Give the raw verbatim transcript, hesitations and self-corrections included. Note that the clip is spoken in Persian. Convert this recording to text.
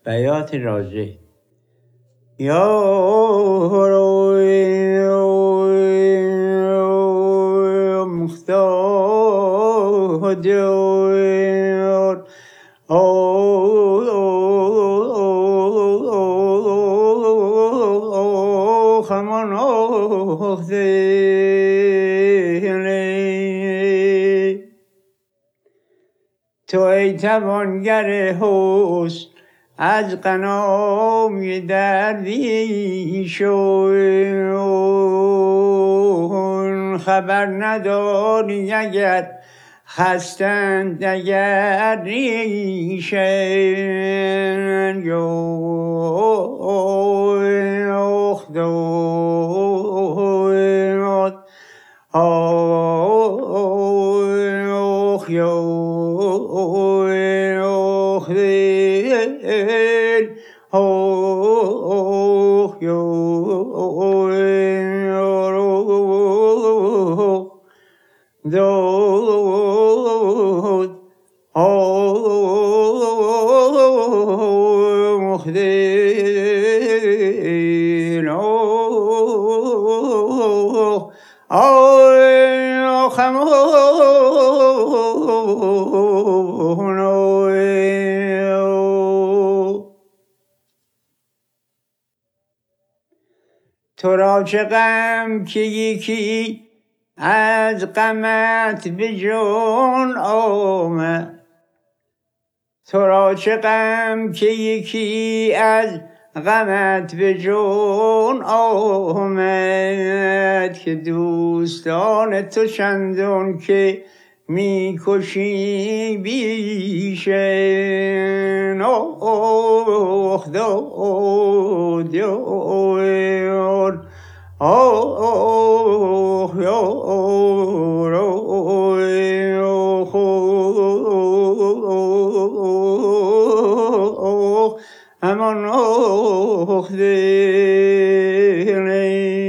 بیات رازه یا روی مختار خمان تو ای توانگر حسن از غنای درویشان خبر نداری اگر خستند اگر ریشن یخت آخ یخت آخ داد آخ دل آخ خمون تو را چه غم که یکی از غمت به جان آمد تو را چه غم که یکی از غمت به جان آمد که دوستان تو چندان که می کشی بیشن آخ داد یار آخ یار آخ همان آخ دل